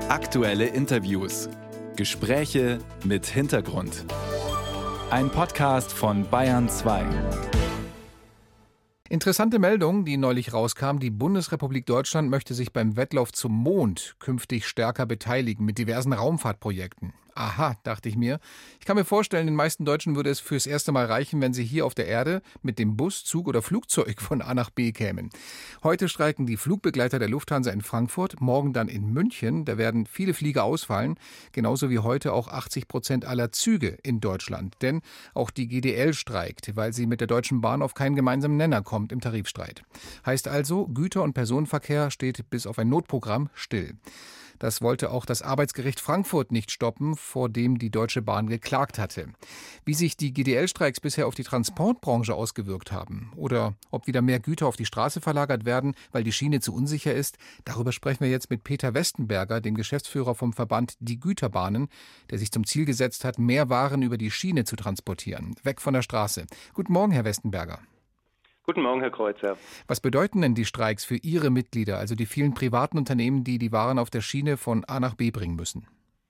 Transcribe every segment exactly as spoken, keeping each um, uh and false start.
Aktuelle Interviews. Gespräche mit Hintergrund. Ein Podcast von Bayern zwei. Interessante Meldung, die neulich rauskam. Die Bundesrepublik Deutschland möchte sich beim Wettlauf zum Mond künftig stärker beteiligen mit diversen Raumfahrtprojekten. Aha, dachte ich mir. Ich kann mir vorstellen, den meisten Deutschen würde es fürs erste Mal reichen, wenn sie hier auf der Erde mit dem Bus, Zug oder Flugzeug von A nach B kämen. Heute streiken die Flugbegleiter der Lufthansa in Frankfurt, morgen dann in München. Da werden viele Flieger ausfallen, genauso wie heute auch achtzig Prozent aller Züge in Deutschland. Denn auch die G D L streikt, weil sie mit der Deutschen Bahn auf keinen gemeinsamen Nenner kommt im Tarifstreit. Heißt also, Güter- und Personenverkehr steht bis auf ein Notprogramm still. Das wollte auch das Arbeitsgericht Frankfurt nicht stoppen, vor dem die Deutsche Bahn geklagt hatte. Wie sich die G D L-Streiks bisher auf die Transportbranche ausgewirkt haben oder ob wieder mehr Güter auf die Straße verlagert werden, weil die Schiene zu unsicher ist, darüber sprechen wir jetzt mit Peter Westenberger, dem Geschäftsführer vom Verband Die Güterbahnen, der sich zum Ziel gesetzt hat, mehr Waren über die Schiene zu transportieren, weg von der Straße. Guten Morgen, Herr Westenberger. Guten Morgen, Herr Kreuzer. Was bedeuten denn die Streiks für Ihre Mitglieder, also die vielen privaten Unternehmen, die die Waren auf der Schiene von A nach B bringen müssen?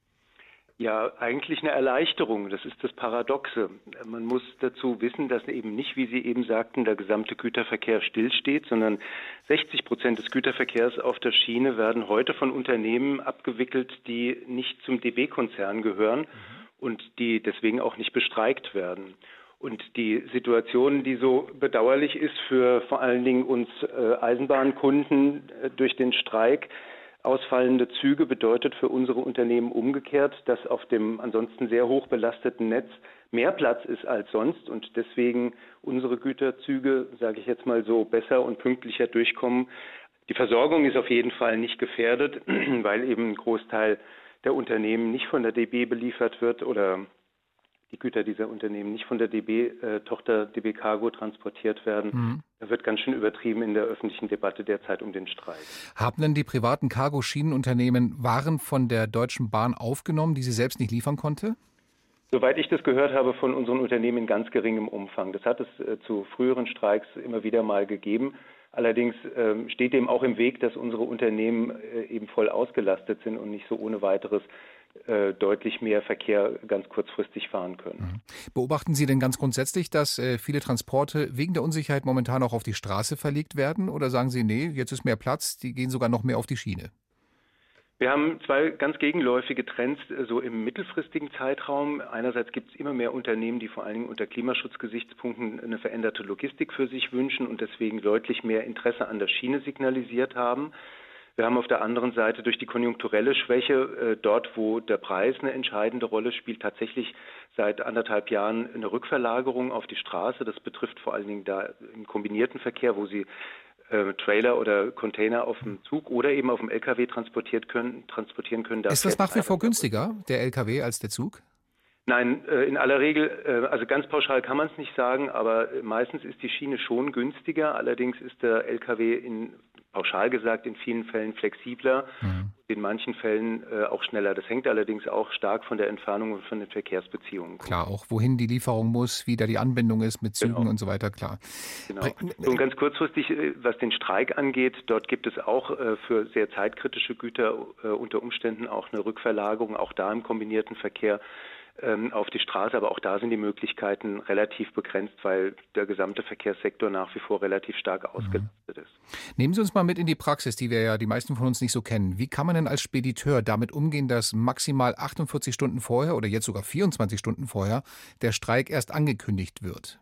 Ja, eigentlich eine Erleichterung. Das ist das Paradoxe. Man muss dazu wissen, dass eben nicht, wie Sie eben sagten, der gesamte Güterverkehr stillsteht, sondern sechzig Prozent des Güterverkehrs auf der Schiene werden heute von Unternehmen abgewickelt, die nicht zum D B-Konzern gehören mhm. und die deswegen auch nicht bestreikt werden. Und die Situation, die so bedauerlich ist für vor allen Dingen uns äh, Eisenbahnkunden äh, durch den Streik, ausfallende Züge bedeutet für unsere Unternehmen umgekehrt, dass auf dem ansonsten sehr hoch belasteten Netz mehr Platz ist als sonst und deswegen unsere Güterzüge, sage ich jetzt mal so, besser und pünktlicher durchkommen. Die Versorgung ist auf jeden Fall nicht gefährdet, weil eben ein Großteil der Unternehmen nicht von der D B beliefert wird oder die Güter dieser Unternehmen nicht von der D B-Tochter D B Cargo transportiert werden. Mhm. Da wird ganz schön übertrieben in der öffentlichen Debatte derzeit um den Streik. Haben denn die privaten Cargo-Schienenunternehmen Waren von der Deutschen Bahn aufgenommen, die sie selbst nicht liefern konnte? Soweit ich das gehört habe, von unseren Unternehmen in ganz geringem Umfang. Das hat es äh, zu früheren Streiks immer wieder mal gegeben. Allerdings äh, steht dem auch im Weg, dass unsere Unternehmen äh, eben voll ausgelastet sind und nicht so ohne weiteres äh, deutlich mehr Verkehr ganz kurzfristig fahren können. Beobachten Sie denn ganz grundsätzlich, dass äh, viele Transporte wegen der Unsicherheit momentan auch auf die Straße verlegt werden? Oder sagen Sie, nee, jetzt ist mehr Platz, die gehen sogar noch mehr auf die Schiene? Wir haben zwei ganz gegenläufige Trends so im mittelfristigen Zeitraum. Einerseits gibt es immer mehr Unternehmen, die vor allen Dingen unter Klimaschutzgesichtspunkten eine veränderte Logistik für sich wünschen und deswegen deutlich mehr Interesse an der Schiene signalisiert haben. Wir haben auf der anderen Seite durch die konjunkturelle Schwäche, äh, dort wo der Preis eine entscheidende Rolle spielt, tatsächlich seit anderthalb Jahren eine Rückverlagerung auf die Straße. Das betrifft vor allen Dingen da im kombinierten Verkehr, wo Sie äh, Trailer oder Container auf dem Zug oder eben auf dem L K W transportiert können, transportieren können. Ist das nach wie vor günstiger, der L K W, als der Zug? Nein, in aller Regel, also ganz pauschal kann man es nicht sagen, aber meistens ist die Schiene schon günstiger. Allerdings ist der L K W in, pauschal gesagt, in vielen Fällen flexibler, mhm. in manchen Fällen auch schneller. Das hängt allerdings auch stark von der Entfernung und von den Verkehrsbeziehungen. Klar, auch wohin die Lieferung muss, wie da die Anbindung ist mit Zügen genau. und so weiter, klar. Genau. Und ganz kurzfristig, was den Streik angeht, dort gibt es auch für sehr zeitkritische Güter unter Umständen auch eine Rückverlagerung, auch da im kombinierten Verkehr auf die Straße, aber auch da sind die Möglichkeiten relativ begrenzt, weil der gesamte Verkehrssektor nach wie vor relativ stark ausgelastet ist. Nehmen Sie uns mal mit in die Praxis, die wir ja die meisten von uns nicht so kennen. Wie kann man denn als Spediteur damit umgehen, dass maximal achtundvierzig Stunden vorher oder jetzt sogar vierundzwanzig Stunden vorher der Streik erst angekündigt wird?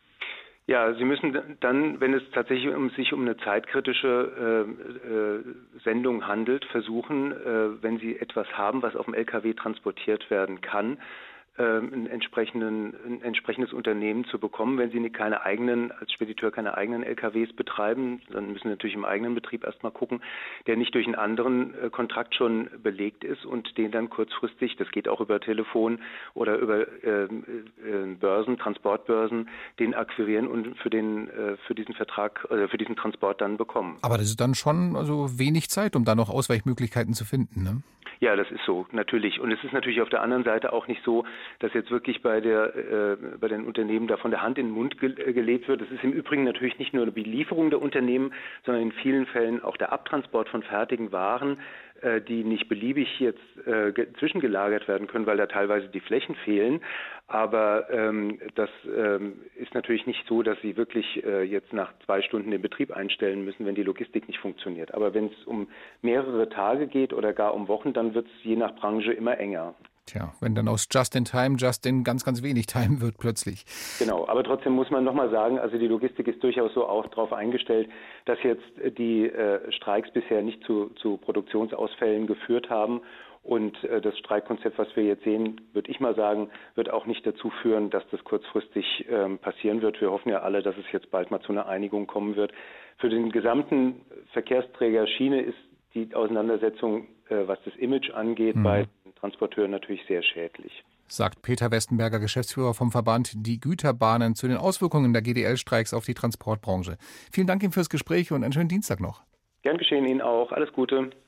Ja, Sie müssen dann, wenn es tatsächlich um sich um eine zeitkritische äh, äh, Sendung handelt, versuchen, äh, wenn Sie etwas haben, was auf dem L K W transportiert werden kann, ein, entsprechenden, ein entsprechendes Unternehmen zu bekommen. Wenn Sie keine eigenen, als Spediteur keine eigenen L K Ws betreiben, dann müssen Sie natürlich im eigenen Betrieb erstmal gucken, der nicht durch einen anderen äh, Kontrakt schon belegt ist und den dann kurzfristig, das geht auch über Telefon oder über äh, äh, Börsen, Transportbörsen, den akquirieren und für den äh, für diesen Vertrag, äh, für diesen Transport dann bekommen. Aber das ist dann schon also wenig Zeit, um da noch Ausweichmöglichkeiten zu finden, ne? Ja, das ist so, natürlich. Und es ist natürlich auf der anderen Seite auch nicht so, dass jetzt wirklich bei der äh, bei den Unternehmen da von der Hand in den Mund ge- gelebt wird. Es ist im Übrigen natürlich nicht nur die Belieferung der Unternehmen, sondern in vielen Fällen auch der Abtransport von fertigen Waren äh, die nicht beliebig jetzt äh, ge- zwischengelagert werden können, weil da teilweise die Flächen fehlen. Aber ähm, das ähm, ist natürlich nicht so, dass Sie wirklich äh, jetzt nach zwei Stunden den Betrieb einstellen müssen, wenn die Logistik nicht funktioniert. Aber wenn es um mehrere Tage geht oder gar um Wochen, dann wird es je nach Branche immer enger. Tja, wenn dann aus Just-in-Time Just-in ganz, ganz wenig Time wird plötzlich. Genau, aber trotzdem muss man nochmal sagen, also die Logistik ist durchaus so auch darauf eingestellt, dass jetzt die äh, Streiks bisher nicht zu, zu Produktionsausfällen geführt haben. Und äh, das Streikkonzept, was wir jetzt sehen, würde ich mal sagen, wird auch nicht dazu führen, dass das kurzfristig ähm, passieren wird. Wir hoffen ja alle, dass es jetzt bald mal zu einer Einigung kommen wird. Für den gesamten Verkehrsträger Schiene ist die Auseinandersetzung, äh, was das Image angeht, mhm. bei Transporteuren natürlich sehr schädlich. Sagt Peter Westenberger, Geschäftsführer vom Verband Die Güterbahnen, zu den Auswirkungen der G D L-Streiks auf die Transportbranche. Vielen Dank Ihnen fürs Gespräch und einen schönen Dienstag noch. Gern geschehen Ihnen auch. Alles Gute.